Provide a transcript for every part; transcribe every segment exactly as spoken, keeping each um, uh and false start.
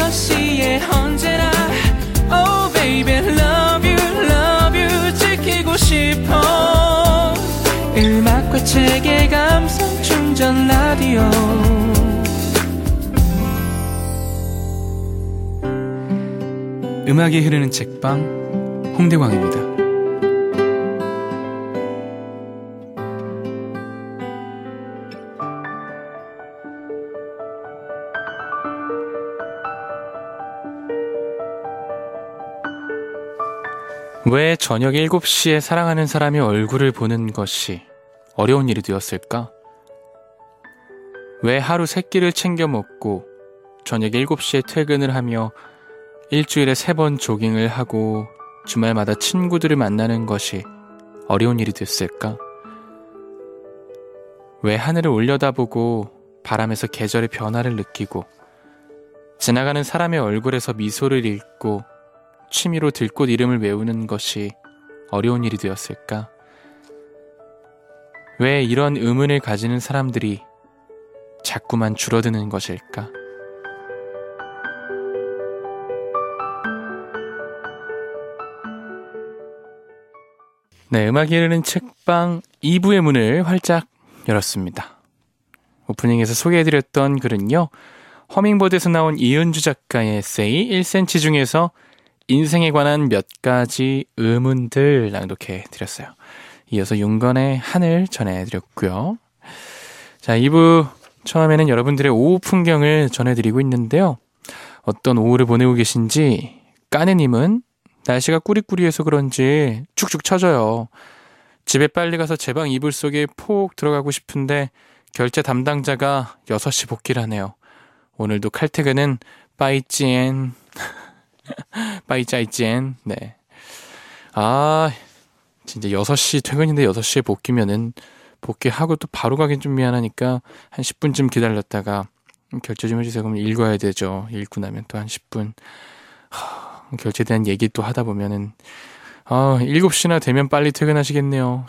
여섯 시에 언제나 Oh baby love you love you 지키고 싶어 음악과 책의 감성 충전 라디오 음악이 흐르는 책방 홍대광입니다. 왜 저녁 일곱 시에 사랑하는 사람의 얼굴을 보는 것이 어려운 일이 되었을까? 왜 하루 세 끼를 챙겨 먹고 저녁 일곱 시에 퇴근을 하며 일주일에 세 번 조깅을 하고 주말마다 친구들을 만나는 것이 어려운 일이 됐을까? 왜 하늘을 올려다보고 바람에서 계절의 변화를 느끼고 지나가는 사람의 얼굴에서 미소를 읽고 취미로 들꽃 이름을 외우는 것이 어려운 일이 되었을까? 왜 이런 의문을 가지는 사람들이 자꾸만 줄어드는 것일까? 네, 음악이 흐르는 책방 이 부의 문을 활짝 열었습니다. 오프닝에서 소개해드렸던 글은요, 허밍버드에서 나온 이은주 작가의 에세이 일 센티미터 중에서 인생에 관한 몇 가지 의문들 낭독해드렸어요. 이어서 윤건의 하늘 전해드렸고요. 자, 이 부 처음에는 여러분들의 오후 풍경을 전해드리고 있는데요. 어떤 오후를 보내고 계신지 까느님은 날씨가 꾸리꾸리해서 그런지 축축 처져요. 집에 빨리 가서 제 방 이불 속에 폭 들어가고 싶은데 결제 담당자가 여섯 시 복귀를 하네요. 오늘도 칼퇴근은 빠이찌엔 빠이짜이찌엔 네. 아 진짜 여섯 시 퇴근인데 여섯 시에 복귀면은 복귀하고 또 바로 가긴 좀 미안하니까 한 십 분쯤 기다렸다가 결제 좀 해주세요. 그럼 읽어야 되죠. 읽고 나면 또 한 십 분 하, 결제에 대한 얘기 또 하다 보면은 아, 일곱 시나 되면 빨리 퇴근하시겠네요.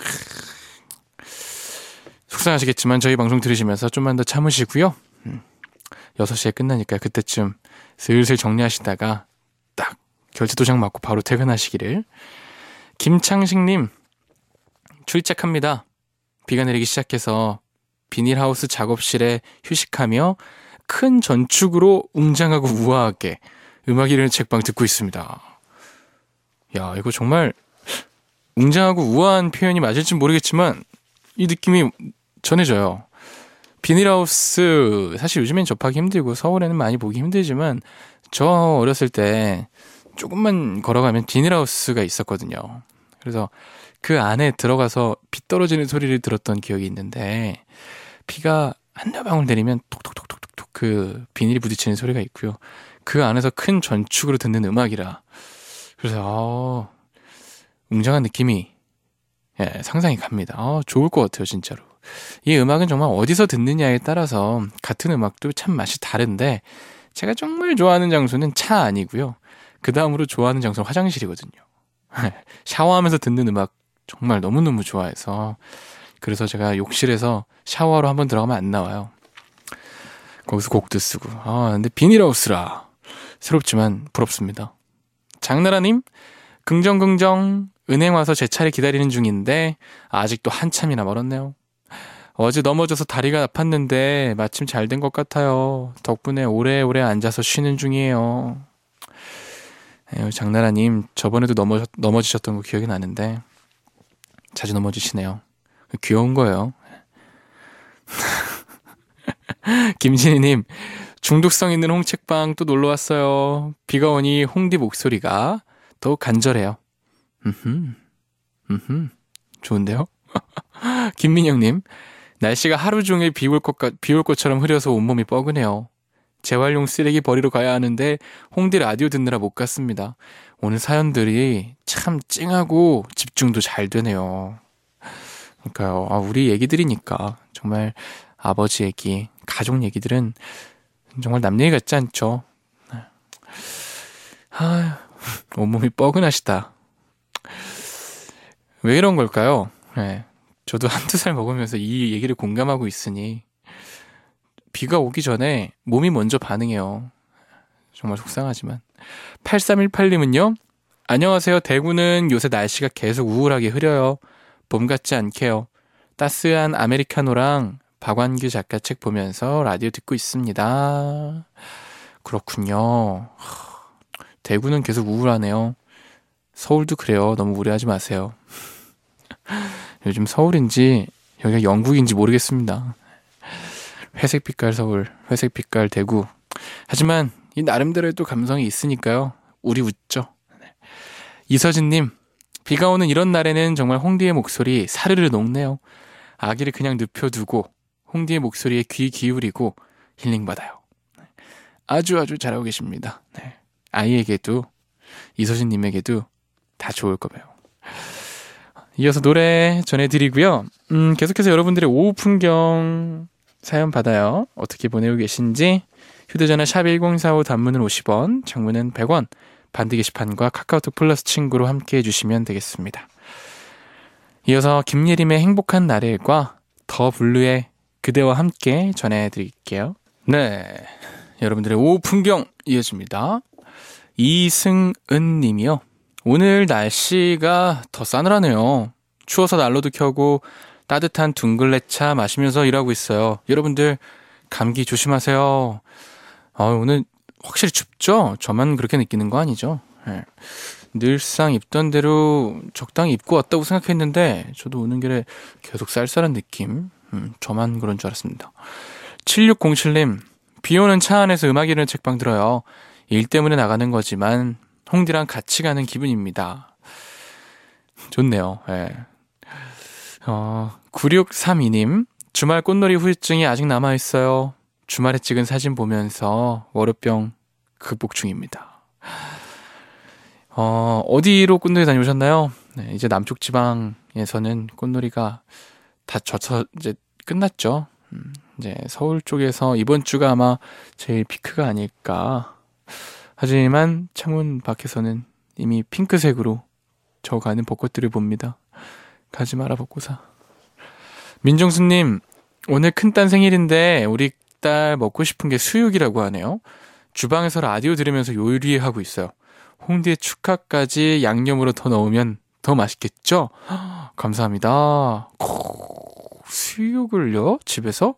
속상하시겠지만 저희 방송 들으시면서 좀만 더 참으시고요. 음, 여섯 시에 끝나니까 그때쯤 슬슬 정리하시다가 딱 결제 도장 맞고 바로 퇴근하시기를. 김창식님, 출첵합니다. 비가 내리기 시작해서 비닐하우스 작업실에 휴식하며 큰 전축으로 웅장하고 우아하게 음악이 흐르는 책방 듣고 있습니다. 야, 이거 정말 웅장하고 우아한 표현이 맞을지 모르겠지만 이 느낌이 전해져요. 비닐하우스 사실 요즘엔 접하기 힘들고 서울에는 많이 보기 힘들지만 저 어렸을 때 조금만 걸어가면 비닐하우스가 있었거든요. 그래서 그 안에 들어가서 비 떨어지는 소리를 들었던 기억이 있는데 비가 한두 방울 내리면 톡톡톡톡톡 그 비닐이 부딪히는 소리가 있고요. 그 안에서 큰 전축으로 듣는 음악이라 그래서 어, 웅장한 느낌이 예, 상상이 갑니다. 어, 좋을 것 같아요, 진짜로. 이 음악은 정말 어디서 듣느냐에 따라서 같은 음악도 참 맛이 다른데 제가 정말 좋아하는 장소는 차 아니고요. 그 다음으로 좋아하는 장소는 화장실이거든요. 샤워하면서 듣는 음악 정말 너무너무 좋아해서 그래서 제가 욕실에서 샤워하러 한번 들어가면 안 나와요. 거기서 곡도 쓰고. 아, 근데 비닐하우스라 새롭지만 부럽습니다. 장나라님, 긍정긍정 은행 와서 제 차례 기다리는 중인데 아직도 한참이나 멀었네요. 어제 넘어져서 다리가 아팠는데 마침 잘 된 것 같아요. 덕분에 오래오래 앉아서 쉬는 중이에요. 에휴, 장나라님, 저번에도 넘어, 넘어지셨던 거 기억이 나는데 자주 넘어지시네요. 귀여운 거예요. 김진희님, 중독성 있는 홍책방 또 놀러 왔어요. 비가 오니 홍디 목소리가 더 간절해요. 음흠, 음흠, 좋은데요? 김민영님, 날씨가 하루 종일 비올 것, 비올 것처럼 흐려서 온몸이 뻐근해요. 재활용 쓰레기 버리러 가야 하는데 홍디 라디오 듣느라 못 갔습니다. 오늘 사연들이 참 찡하고 집중도 잘 되네요. 그러니까요. 아, 우리 얘기들이니까 정말 아버지 얘기, 가족 얘기들은 정말 남 얘기 같지 않죠. 아, 온몸이 뻐근하시다. 왜 이런 걸까요? 네, 저도 한두 살 먹으면서 이 얘기를 공감하고 있으니 비가 오기 전에 몸이 먼저 반응해요. 정말 속상하지만. 팔삼일팔님은요. 안녕하세요. 대구는 요새 날씨가 계속 우울하게 흐려요. 봄 같지 않게요. 따스한 아메리카노랑 박완규 작가 책 보면서 라디오 듣고 있습니다. 그렇군요. 대구는 계속 우울하네요. 서울도 그래요. 너무 우려하지 마세요. 요즘 서울인지 여기가 영국인지 모르겠습니다. 회색 빛깔 서울, 회색 빛깔 대구. 하지만 이 나름대로의 또 감성이 있으니까요. 우리 웃죠. 이서진님, 비가 오는 이런 날에는 정말 홍디의 목소리 사르르 녹네요. 아기를 그냥 눕혀두고 홍디의 목소리에 귀 기울이고 힐링받아요. 아주 아주 잘하고 계십니다. 네. 아이에게도 이서진님에게도 다 좋을 거예요. 이어서 노래 전해드리고요. 음, 계속해서 여러분들의 오후 풍경 사연 받아요. 어떻게 보내고 계신지 휴대전화 샵 일공사오 단문은 오십 원, 장문은 백 원, 반드 게시판과 카카오톡 플러스 친구로 함께 해주시면 되겠습니다. 이어서 김예림의 행복한 날일과 더 블루의 그대와 함께 전해드릴게요. 네, 여러분들의 오후 풍경 이어집니다. 이승은 님이요. 오늘 날씨가 더 싸늘하네요. 추워서 난로도 켜고 따뜻한 둥글레차 마시면서 일하고 있어요. 여러분들 감기 조심하세요. 아, 오늘 확실히 춥죠? 저만 그렇게 느끼는 거 아니죠? 네. 늘상 입던 대로 적당히 입고 왔다고 생각했는데 저도 오는 길에 계속 쌀쌀한 느낌. 음, 저만 그런 줄 알았습니다. 칠육공칠님, 비 오는 차 안에서 음악 이르는 책방 들어요. 일 때문에 나가는 거지만 홍디랑 같이 가는 기분입니다. 좋네요. 네. 어, 구육삼이님, 주말 꽃놀이 후유증이 아직 남아있어요. 주말에 찍은 사진 보면서 월요병 극복 중입니다. 어, 어디로 꽃놀이 다녀오셨나요? 네, 이제 남쪽 지방에서는 꽃놀이가 다 젖어 이제 끝났죠. 음, 이제 서울 쪽에서 이번 주가 아마 제일 피크가 아닐까. 하지만 창문 밖에서는 이미 핑크색으로 져가는 벚꽃들을 봅니다. 가지 마라 벚꽃아. 민정수님, 오늘 큰딸 생일인데 우리 딸 먹고 싶은 게 수육이라고 하네요. 주방에서 라디오 들으면서 요리하고 있어요. 홍디의 축하까지 양념으로 더 넣으면 더 맛있겠죠? 감사합니다. 코, 수육을요? 집에서?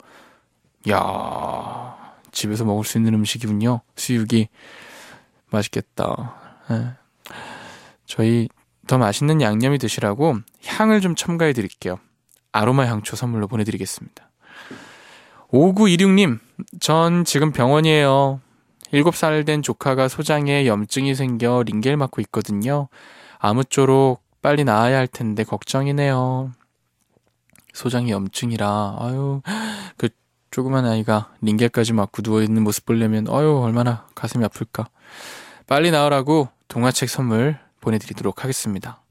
야, 집에서 먹을 수 있는 음식이군요. 수육이. 맛있겠다. 네. 저희 더 맛있는 양념이 드시라고 향을 좀 첨가해 드릴게요. 아로마 향초 선물로 보내드리겠습니다. 오구이육님, 전 지금 병원이에요. 일곱 살 된 조카가 소장에 염증이 생겨 링겔 맞고 있거든요. 아무쪼록 빨리 나아야 할 텐데 걱정이네요. 소장에 염증이라, 아유, 그 조그만 아이가 링겔까지 맞고 누워있는 모습 보려면, 아유, 얼마나 가슴이 아플까. 빨리 나으라고 동화책 선물 보내드리도록 하겠습니다.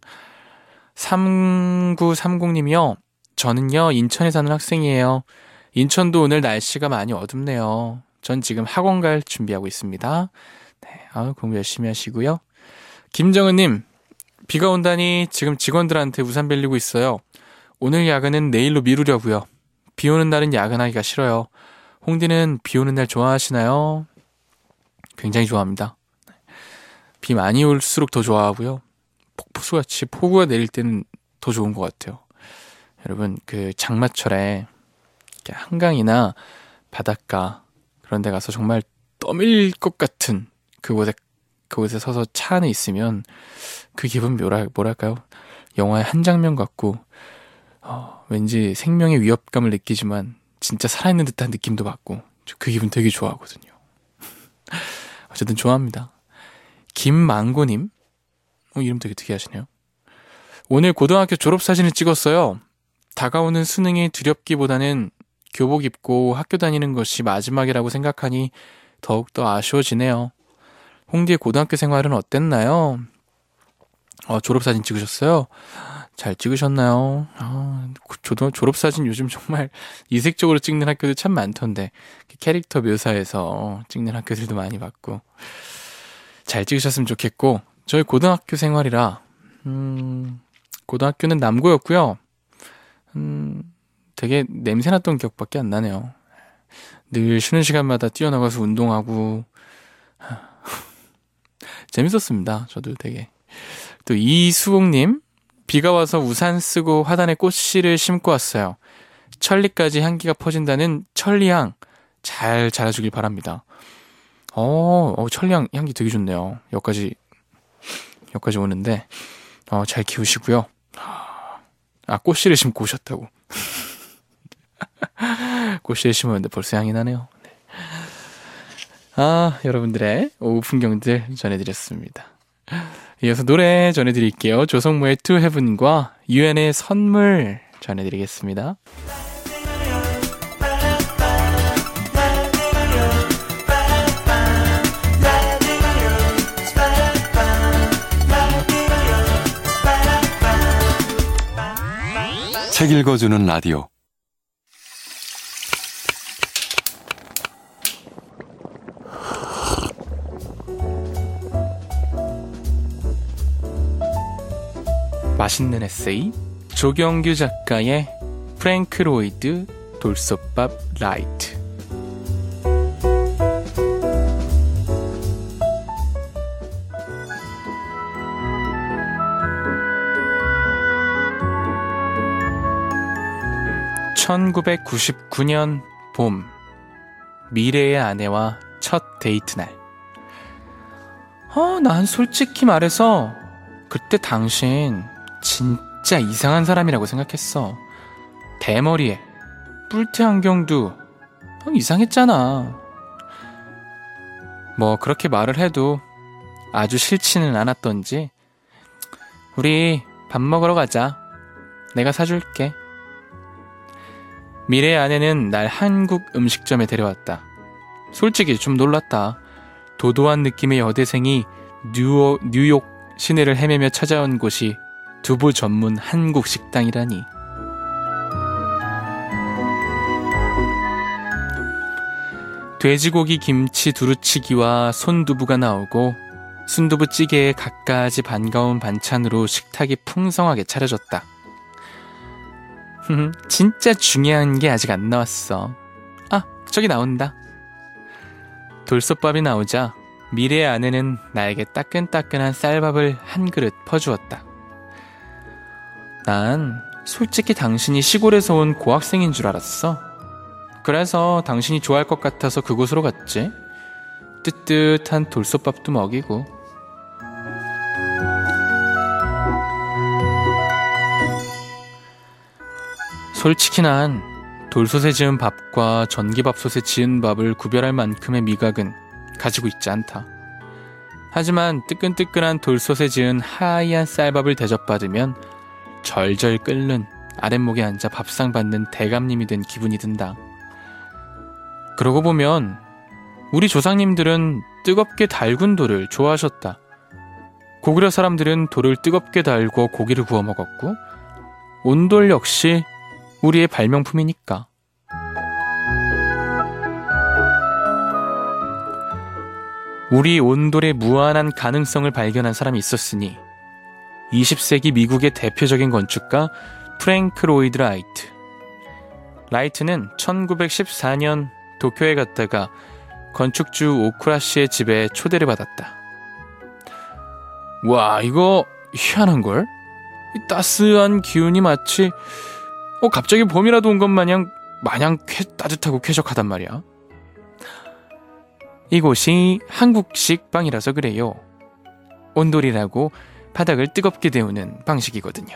삼구삼공님이요. 저는요, 인천에 사는 학생이에요. 인천도 오늘 날씨가 많이 어둡네요. 전 지금 학원 갈 준비하고 있습니다. 네, 아유, 공부 열심히 하시고요. 김정은님, 비가 온다니 지금 직원들한테 우산 빌리고 있어요. 오늘 야근은 내일로 미루려고요. 비 오는 날은 야근하기가 싫어요. 홍디는 비 오는 날 좋아하시나요? 굉장히 좋아합니다. 비 많이 올수록 더 좋아하고요. 폭포수같이 폭우가 내릴 때는 더 좋은 것 같아요. 여러분, 그 장마철에 한강이나 바닷가 그런 데 가서 정말 떠밀릴 것 같은 그곳에 그곳에 서서 차 안에 있으면 그 기분 뭐랄, 뭐랄까요? 영화의 한 장면 같고 어, 왠지 생명의 위협감을 느끼지만 진짜 살아있는 듯한 느낌도 받고 그 기분 되게 좋아하거든요. 어쨌든 좋아합니다. 김망고님, 어, 이름 되게 특이하시네요. 오늘 고등학교 졸업사진을 찍었어요. 다가오는 수능이 두렵기보다는 교복 입고 학교 다니는 것이 마지막이라고 생각하니 더욱더 아쉬워지네요. 홍디의 고등학교 생활은 어땠나요? 어, 졸업사진 찍으셨어요? 잘 찍으셨나요? 아, 조, 졸업사진 요즘 정말 이색적으로 찍는 학교들 참 많던데 캐릭터 묘사에서 찍는 학교들도 많이 봤고 잘 찍으셨으면 좋겠고 저희 고등학교 생활이라 음, 고등학교는 남고였고요. 음, 되게 냄새났던 기억밖에 안 나네요. 늘 쉬는 시간마다 뛰어나가서 운동하고 재밌었습니다. 저도 되게. 또 이수옥님, 비가 와서 우산 쓰고 화단에 꽃씨를 심고 왔어요. 천리까지 향기가 퍼진다는 천리향 잘 자라주길 바랍니다. 어, 어 천리향 향기 되게 좋네요. 여기까지 여기까지 오는데 어, 잘 키우시고요. 아, 꽃씨를 심고 오셨다고. 꽃씨를 심었는데 벌써 향이 나네요. 네. 아, 여러분들의 오후 풍경들 전해드렸습니다. 이어서 노래 전해드릴게요. 조성모의 To Heaven과 유엔의 선물 전해드리겠습니다. 책 읽어주는 라디오. 맛있는 에세이 조경규 작가의 프랭크 로이드 돌솥밥 라이트. 천구백구십구 년 봄, 미래의 아내와 첫 데이트 날. 어, 난 솔직히 말해서 그때 당신 진짜 이상한 사람이라고 생각했어. 대머리에 뿔테 안경도 이상했잖아. 뭐 그렇게 말을 해도 아주 싫지는 않았던지 우리 밥 먹으러 가자. 내가 사줄게. 미래의 아내는 날 한국 음식점에 데려왔다. 솔직히 좀 놀랐다. 도도한 느낌의 여대생이 뉴, 뉴욕 시내를 헤매며 찾아온 곳이 두부 전문 한국 식당이라니. 돼지고기 김치 두루치기와 손두부가 나오고 순두부찌개에 갖가지 반가운 반찬으로 식탁이 풍성하게 차려졌다. 진짜 중요한 게 아직 안 나왔어. 아, 저기 나온다. 돌솥밥이 나오자 미래의 아내는 나에게 따끈따끈한 쌀밥을 한 그릇 퍼주었다. 난 솔직히 당신이 시골에서 온 고학생인 줄 알았어. 그래서 당신이 좋아할 것 같아서 그곳으로 갔지. 뜨뜻한 돌솥밥도 먹이고. 솔직히 난 돌솥에 지은 밥과 전기밥솥에 지은 밥을 구별할 만큼의 미각은 가지고 있지 않다. 하지만 뜨끈뜨끈한 돌솥에 지은 하얀 쌀밥을 대접받으면 절절 끓는 아랫목에 앉아 밥상 받는 대감님이 된 기분이 든다. 그러고 보면 우리 조상님들은 뜨겁게 달군 돌을 좋아하셨다. 고구려 사람들은 돌을 뜨겁게 달고 고기를 구워 먹었고 온돌 역시 우리의 발명품이니까. 우리 온돌의 무한한 가능성을 발견한 사람이 있었으니 이십 세기 미국의 대표적인 건축가 프랭크 로이드 라이트. 라이트는 천구백십사 년 도쿄에 갔다가 건축주 오쿠라 씨의 집에 초대를 받았다. 와, 이거 희한한걸? 이 따스한 기운이 마치 어, 갑자기 봄이라도 온 것 마냥 마냥 쾌, 따뜻하고 쾌적하단 말이야. 이곳이 한국식 방이라서 그래요. 온돌이라고 바닥을 뜨겁게 데우는 방식이거든요.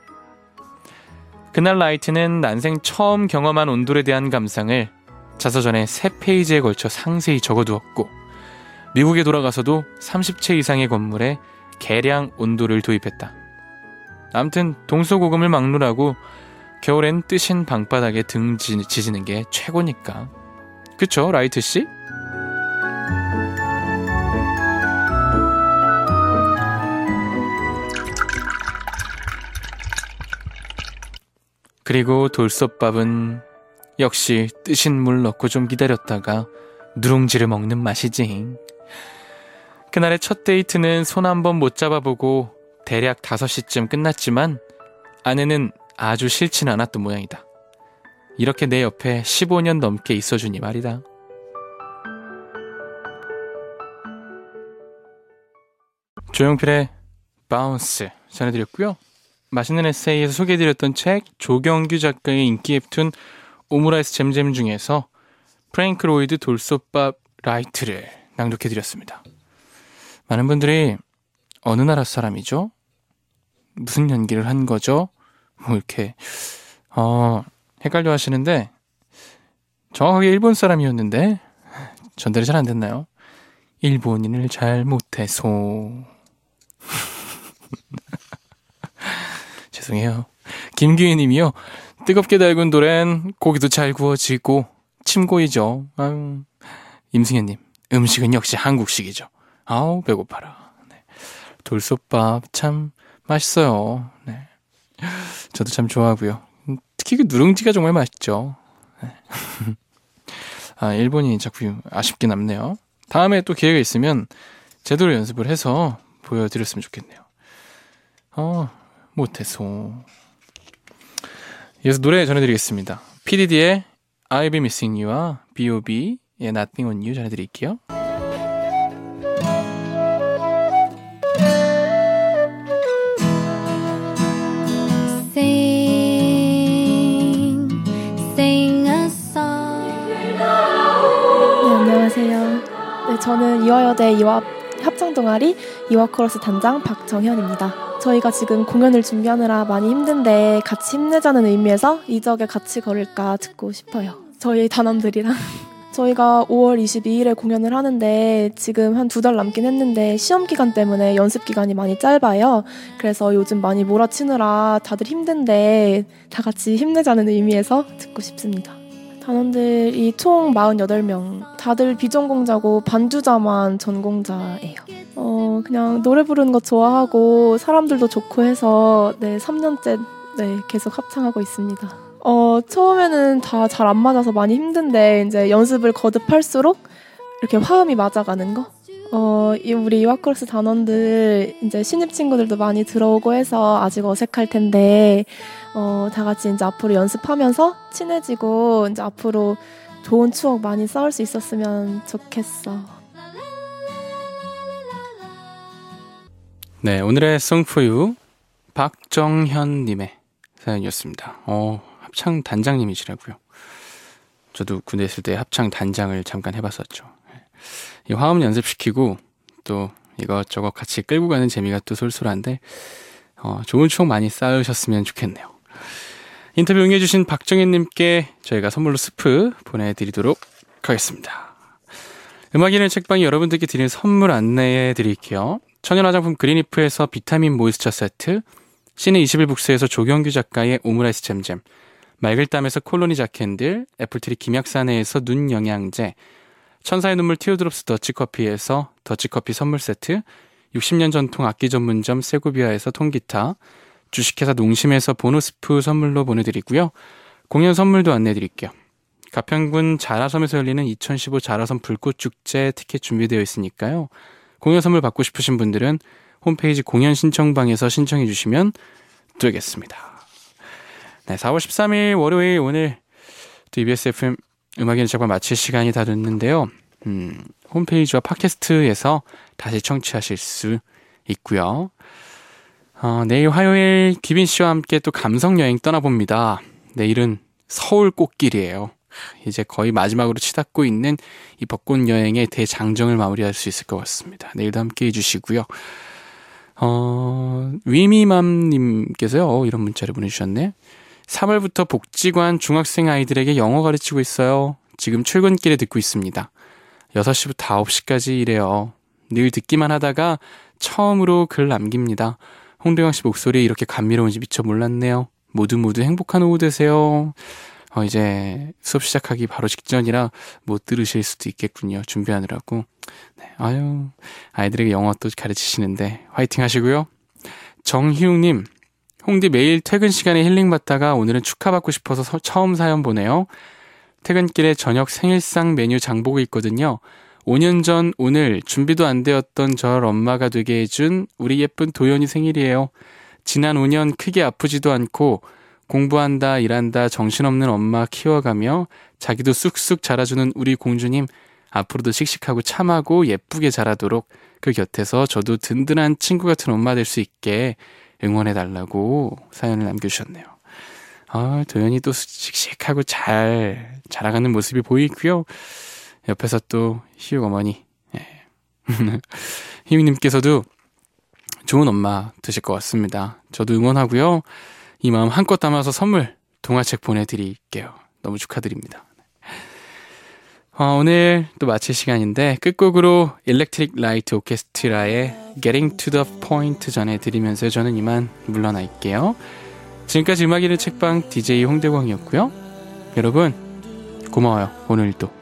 그날 라이트는 난생 처음 경험한 온돌에 대한 감상을 자서전에 세 페이지에 걸쳐 상세히 적어두었고 미국에 돌아가서도 삼십 채 이상의 건물에 개량 온돌을 도입했다. 아무튼 동서고금을 막론하고 겨울엔 뜨신 방바닥에 등 지지는 게 최고니까. 그쵸, 라이트씨? 그리고 돌솥밥은 역시 뜨신 물 넣고 좀 기다렸다가 누룽지를 먹는 맛이지. 그날의 첫 데이트는 손 한 번 못 잡아보고 대략 다섯 시쯤 끝났지만 아내는 아주 싫진 않았던 모양이다. 이렇게 내 옆에 십오 년 넘게 있어주니 말이다. 조용필의 바운스 전해드렸고요. 맛있는 에세이에서 소개해드렸던 책 조경규 작가의 인기 웹툰 오므라이스 잼잼 중에서 프랭크 로이드 돌솥밥 라이트를 낭독해드렸습니다. 많은 분들이 어느 나라 사람이죠? 무슨 연기를 한 거죠? 뭐 이렇게 어, 헷갈려 하시는데 정확하게 일본 사람이었는데 전달이 잘 안 됐나요? 일본인을 잘 못해서 죄송해요. 김규희 님이요. 뜨겁게 달군 도랜 고기도 잘 구워지고 침 고이죠. 아유. 임승현 님. 음식은 역시 한국식이죠. 아우 배고파라. 네. 돌솥밥 참 맛있어요. 네. 저도 참 좋아하고요. 특히 그 누룽지가 정말 맛있죠. 네. 아, 일본인 작품 아쉽게 남네요. 다음에 또 기회가 있으면 제대로 연습을 해서 보여드렸으면 좋겠네요. 어, 못해서. 이어서 노래 전해드리겠습니다. 피디디의 I'll be missing you와 비 오 비의 Nothing on you 전해드릴게요. Sing, sing a song. 네, 안녕하세요. 네, 저는 이화여대 이화 합창동아리 이화코러스 단장 박정현입니다. 저희가 지금 공연을 준비하느라 많이 힘든데 같이 힘내자는 의미에서 이적에 같이 걸을까 듣고 싶어요. 저희 단원들이랑. 저희가 오월 이십이일에 공연을 하는데 지금 한 두 달 남긴 했는데 시험 기간 때문에 연습 기간이 많이 짧아요. 그래서 요즘 많이 몰아치느라 다들 힘든데 다 같이 힘내자는 의미에서 듣고 싶습니다. 단원들이 총 사십팔 명. 다들 비전공자고 반주자만 전공자예요. 어, 그냥 노래 부르는 거 좋아하고 사람들도 좋고 해서 네, 삼 년째 네, 계속 합창하고 있습니다. 어, 처음에는 다 잘 안 맞아서 많이 힘든데 이제 연습을 거듭할수록 이렇게 화음이 맞아가는 거. 어, 이 우리 이화코러스 단원들 이제 신입 친구들도 많이 들어오고 해서 아직 어색할 텐데 어, 다 같이 이제 앞으로 연습하면서 친해지고 이제 앞으로 좋은 추억 많이 쌓을 수 있었으면 좋겠어. 네, 오늘의 Song for You 박정현님의 사연이었습니다. 어, 합창 단장님이시라고요. 저도 군대 있을 때 합창 단장을 잠깐 해봤었죠. 이 화음 연습시키고 또 이것저것 같이 끌고 가는 재미가 또 쏠쏠한데 어, 좋은 추억 많이 쌓으셨으면 좋겠네요. 인터뷰 응해주신 박정현님께 저희가 선물로 스프 보내드리도록 하겠습니다. 음악인의 책방이 여러분들께 드리는 선물 안내해 드릴게요. 천연 화장품 그린이프에서 비타민 모이스처 세트, 시내 이십일 북스에서 조경규 작가의 오므라이스 잼잼, 맑을 땀에서 콜로니 자캔들, 애플트리 김약사네에서 눈 영양제, 천사의 눈물 티오드롭스 더치커피에서 더치커피 선물 세트, 육십 년 전통 악기 전문점 세고비아에서 통기타, 주식회사 농심에서 보너스프 선물로 보내드리고요. 공연 선물도 안내해드릴게요. 가평군 자라섬에서 열리는 이천십오 자라섬 불꽃축제 티켓 준비되어 있으니까요. 공연 선물 받고 싶으신 분들은 홈페이지 공연 신청방에서 신청해 주시면 되겠습니다. 네, 사월 십삼일 월요일 오늘 이비에스 에프엠 음악의 책방 마칠 시간이 다 됐는데요. 음, 홈페이지와 팟캐스트에서 다시 청취하실 수 있고요. 어, 내일 화요일 기빈 씨와 함께 또 감성여행 떠나봅니다. 내일은 서울 꽃길이에요. 이제 거의 마지막으로 치닫고 있는 이 벚꽃 여행의 대장정을 마무리할 수 있을 것 같습니다. 내일도 함께 해주시고요. 어, 위미맘님께서요, 어, 이런 문자를 보내주셨네. 삼월부터 복지관 중학생 아이들에게 영어 가르치고 있어요. 지금 출근길에 듣고 있습니다. 여섯 시부터 아홉 시까지 일해요. 늘 듣기만 하다가 처음으로 글 남깁니다. 홍대광 씨 목소리 이렇게 감미로운지 미처 몰랐네요. 모두 모두 행복한 오후 되세요. 어, 이제 수업 시작하기 바로 직전이라 못 들으실 수도 있겠군요. 준비하느라고. 네, 아유, 아이들에게 영어 또 가르치시는데 화이팅 하시고요. 정희웅님, 홍디 매일 퇴근 시간에 힐링 받다가 오늘은 축하받고 싶어서 서, 처음 사연 보내요. 퇴근길에 저녁 생일상 메뉴 장보고 있거든요. 오 년 전 오늘 준비도 안 되었던 절 엄마가 되게 해준 우리 예쁜 도연이 생일이에요. 지난 오 년 크게 아프지도 않고 공부한다 일한다 정신없는 엄마 키워가며 자기도 쑥쑥 자라주는 우리 공주님 앞으로도 씩씩하고 참하고 예쁘게 자라도록 그 곁에서 저도 든든한 친구 같은 엄마 될 수 있게 응원해달라고 사연을 남겨주셨네요. 아, 도연이 또 씩씩하고 잘 자라가는 모습이 보이고요. 옆에서 또 희욱 어머니, 네. 희욱님께서도 좋은 엄마 되실 것 같습니다. 저도 응원하고요. 이 마음 한껏 담아서 선물 동화책 보내드릴게요. 너무 축하드립니다. 어, 오늘 또 마칠 시간인데 끝곡으로 일렉트릭 라이트 오케스트라의 Getting to the Point 전해드리면서 저는 이만 물러날게요. 지금까지 음악 읽는 책방 디제이 홍대광이었고요. 여러분 고마워요. 오늘도